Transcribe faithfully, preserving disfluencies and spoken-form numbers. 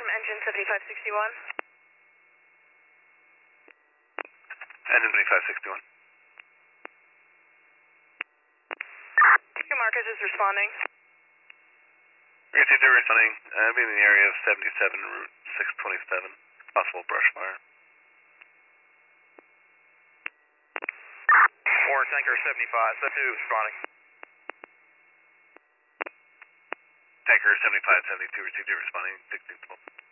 from engine seventy-five sixty-one. Engine seventy-five sixty-one. Two Marcus is responding. Received are responding. Uh, being in the area of seventy-seven, Route six twenty-seven. Possible brush fire. Four Tanker seventy-five, seven two responding. Tanker seventy-five seventy-two received, responding. sixteen twelve.